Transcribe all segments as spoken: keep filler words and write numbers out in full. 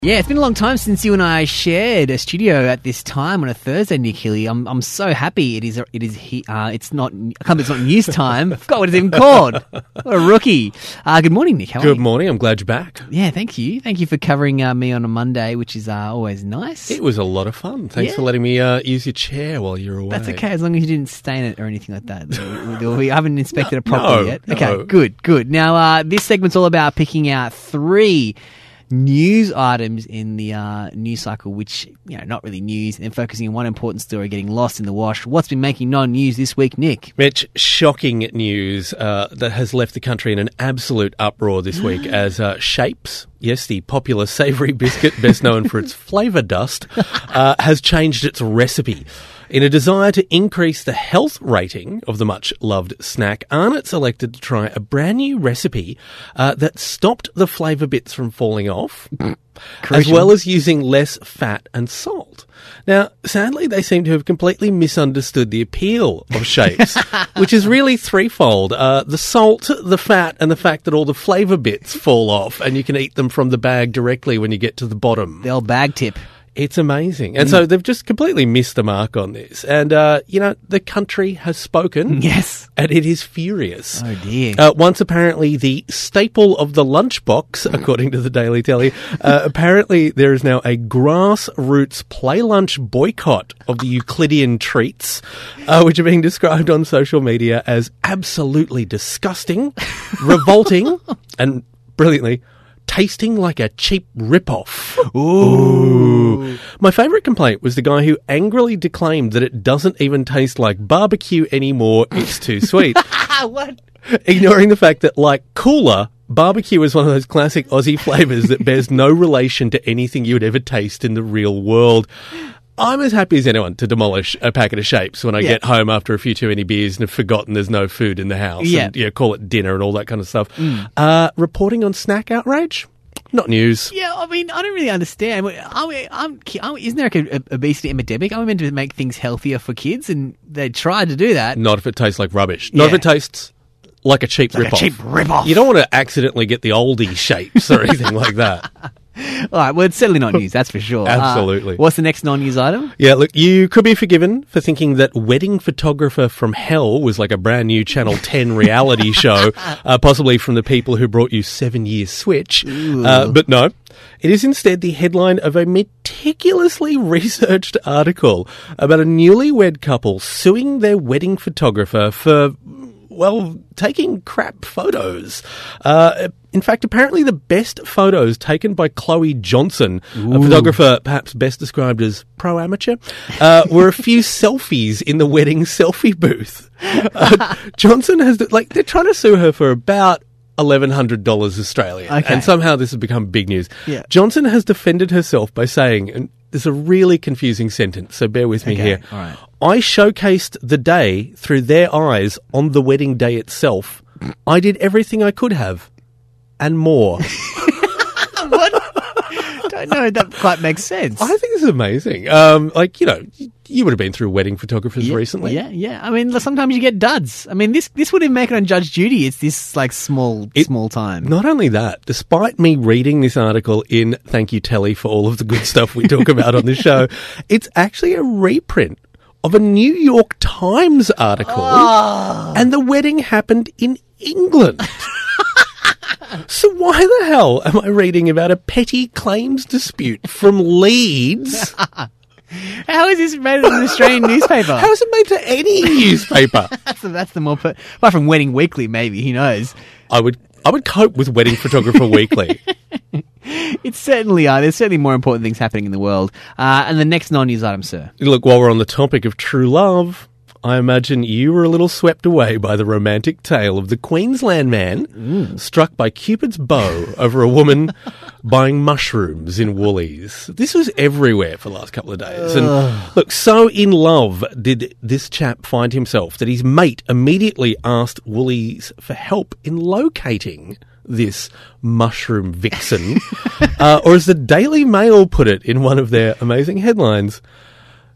Yeah, it's been a long time since you and I shared a studio at this time on a Thursday, Nick Hilly. I'm I'm so happy it is it is he, uh, it's not I can't believe it's not news time. I forgot what it's even called. What a rookie. Uh, good morning, Nick. How are Good you? morning. I'm glad you're back. Yeah, thank you. Thank you for covering uh, me on a Monday, which is uh, always nice. It was a lot of fun. Thanks Yeah. for letting me uh, use your chair while you're away. That's okay, as long as you didn't stain it or anything like that. We, we, we haven't inspected it properly no, yet. no. Okay, good, good. Now, uh, this segment's all about picking out three news items in the uh, news cycle, which, you know, not really news, and focusing on one important story getting lost in the wash. What's been making non-news this week, Nick? Mitch, shocking news uh, that has left the country in an absolute uproar this week as uh, Shapes, yes, the popular savoury biscuit, best known for its flavour dust, uh, has changed its recipe. In a desire to increase the health rating of the much-loved snack, Arnott's elected to try a brand new recipe uh, that stopped the flavour bits from falling off, as Crucial. well as using less fat and salt. Now, sadly, they seem to have completely misunderstood the appeal of Shapes, which is really threefold. Uh, the salt, the fat, and the fact that all the flavour bits fall off and you can eat them from the bag directly when you get to the bottom. The old bag tip. It's amazing. And so they've just completely missed the mark on this. And, uh, you know, the country has spoken. Yes. And it is furious. Oh, dear. Uh, once apparently the staple of the lunchbox, according to the Daily Telly, uh, apparently there is now a grassroots play lunch boycott of the Euclidean treats, uh, which are being described on social media as absolutely disgusting, revolting, and brilliantly, tasting like a cheap rip-off. Ooh. My favourite complaint was the guy who angrily declaimed that it doesn't even taste like barbecue anymore, it's too sweet. What? Ignoring the fact that, like cooler, barbecue is one of those classic Aussie flavours that bears no relation to anything you would ever taste in the real world. I'm as happy as anyone to demolish a packet of Shapes when I Yeah. get home after a few too many beers and have forgotten there's no food in the house. Yeah. And, you know, call it dinner and all that kind of stuff. Uh, reporting on snack outrage? Not news. Yeah, I mean, I don't really understand. Are we, I'm, are we, isn't there like a, a obesity epidemic? Are we meant to make things healthier for kids? And they tried to do that. Not if it tastes like rubbish. Not Yeah. if it tastes like a cheap Like a rip-off. cheap rip-off. You don't want to accidentally get the oldie Shapes or anything like that. All right, well, it's certainly not news, that's for sure. Absolutely. Uh, what's the next non-news item? Yeah, look, you could be forgiven for thinking that Wedding Photographer from Hell was like a brand new Channel ten reality show, uh, possibly from the people who brought you Seven Year Switch. Uh, but no, it is instead the headline of a meticulously researched article about a newlywed couple suing their wedding photographer for, well, taking crap photos. Uh, in fact, apparently the best photos taken by Chloe Johnson, Ooh. a photographer perhaps best described as pro-amateur, uh, were a few selfies in the wedding selfie booth. Uh, Johnson has, like, they're trying to sue her for about eleven hundred dollars Australian. Okay. And somehow this has become big news. Yeah. Johnson has defended herself by saying, and there's a really confusing sentence, so bear with me Okay, here. all right. I showcased the day through their eyes on the wedding day itself. I did everything I could have. And more. What? Don't know if that quite makes sense. I think this is amazing. Um, like, you know, you would have been through wedding photographers yeah, recently. Yeah, yeah. I mean, sometimes you get duds. I mean, this this wouldn't make it on Judge Judy. It's this, like, small, It- small time. Not only that, despite me reading this article in Thank You Telly for all of the good stuff we talk about on this show, it's actually a reprint of a New York Times article. Oh. And the wedding happened in England. So why the hell am I reading about a petty claims dispute from Leeds? How is this made in an Australian newspaper? How is it made to any newspaper? That's the, that's the more... Per- apart from Wedding Weekly, maybe. Who knows? I would I would cope with Wedding Photographer Weekly. It certainly are. There's certainly more important things happening in the world. Uh, and the next non-news item, sir. Look, while we're on the topic of true love, I imagine you were a little swept away by the romantic tale of the Queensland man mm. struck by Cupid's bow over a woman buying mushrooms in Woolies. This was everywhere for the last couple of days. And look, so in love did this chap find himself that his mate immediately asked Woolies for help in locating this mushroom vixen. uh, or as the Daily Mail put it in one of their amazing headlines,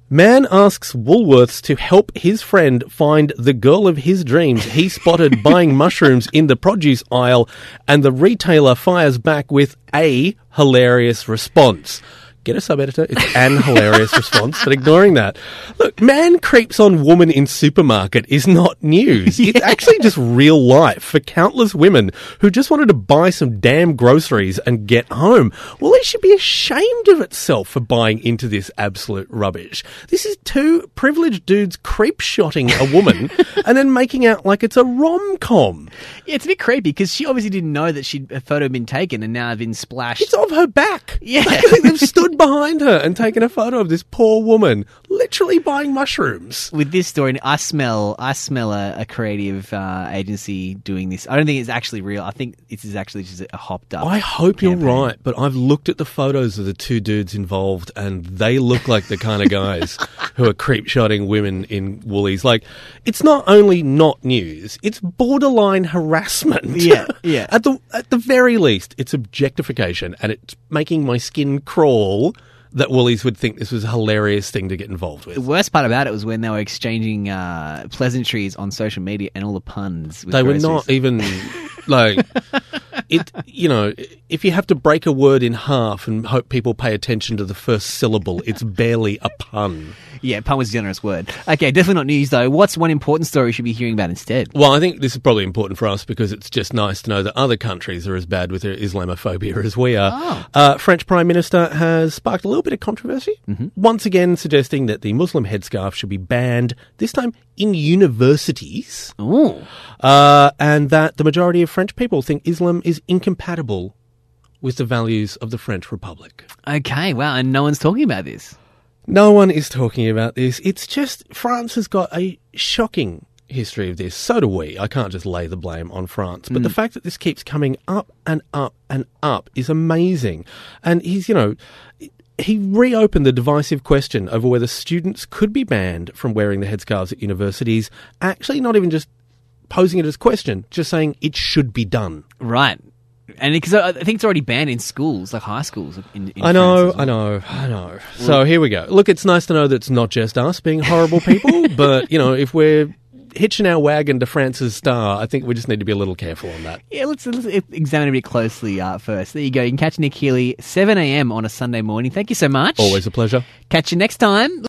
Man asks Woolworths to help his friend find the girl of his dreams he spotted buying mushrooms in the produce aisle, and the retailer fires back with a hilarious response. Get a sub-editor. It's an hilarious response, but ignoring that. Look, man creeps on woman in supermarket is not news. Yeah. It's actually just real life for countless women who just wanted to buy some damn groceries and get home. Well, it should be ashamed of itself for buying into this absolute rubbish. This is two privileged dudes creep-shotting a woman and then making out like it's a rom-com. Yeah, it's a bit creepy because she obviously didn't know that she'd a photo had been taken and now had been splashed. It's of her back. Yeah. They've stood behind her and taken a photo of this poor woman literally buying mushrooms. With this story, I smell I smell a, a creative uh, agency doing this. I don't think it's actually real. I think this is actually just a hopped up I hope campaign. You're right, but I've looked at the photos of the two dudes involved and they look like the kind of guys who are creep-shotting women in Woolies. Like, it's not only not news, it's borderline harassment. Yeah, yeah. At the at the very least, it's objectification, and it's making my skin crawl that Woolies would think this was a hilarious thing to get involved with. The worst part about it was when they were exchanging uh, pleasantries on social media and all the puns. With they groceries. were not even like it. You know, if you have to break a word in half and hope people pay attention to the first syllable, it's barely a pun. Yeah, pun was a generous word. Okay, definitely not news though. What's one important story we should be hearing about instead? Well, I think this is probably important for us because it's just nice to know that other countries are as bad with their Islamophobia as we are. Oh. Uh, French Prime Minister has sparked a little bit of controversy, mm-hmm. once again suggesting that the Muslim headscarf should be banned, this time in universities, Ooh. Uh, and that the majority of French people think Islam is incompatible with the values of the French Republic. Okay, wow, and no one's talking about this. No one is talking about this. It's just France has got a shocking history of this. So do we. I can't just lay the blame on France. But mm. the fact that this keeps coming up and up and up is amazing. And he's, you know, he reopened the divisive question over whether students could be banned from wearing the headscarves at universities, actually not even just posing it as a question, just saying it should be done. Right. And because I think it's already banned in schools, like high schools. In, in I know, well. I know, I know. So here we go. Look, it's nice to know that it's not just us being horrible people, but, you know, if we're hitching our wagon to France's star, I think we just need to be a little careful on that. Yeah, let's, let's examine it a bit closely uh, first. There you go. You can catch Nick Healy, seven a.m. on a Sunday morning. Thank you so much. Always a pleasure. Catch you next time.